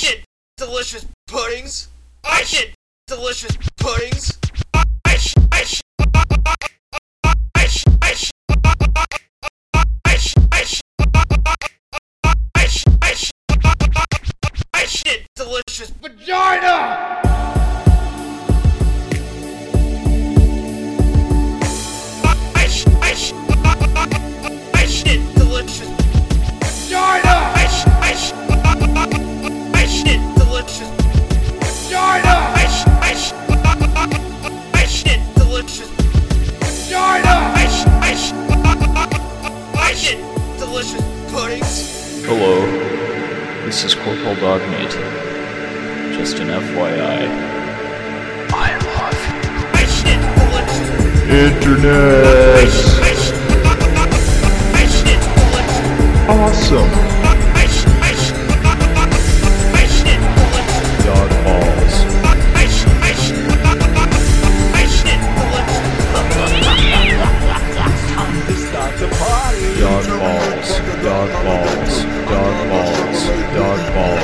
shit delicious puddings. I shit delicious puddings. I shit delicious vagina. I shit delicious vagina. I shit delicious vagina. I shit delicious vagina. I shit delicious puddings. Hello, this is Corporal Dogmeat. Just an FYI. I love you. I shit delicious. Internet! I shit delicious. Awesome! I shit delicious. Dog balls. I shit delicious. Start the party. Dog balls. Dog balls. Dog balls. Dog balls.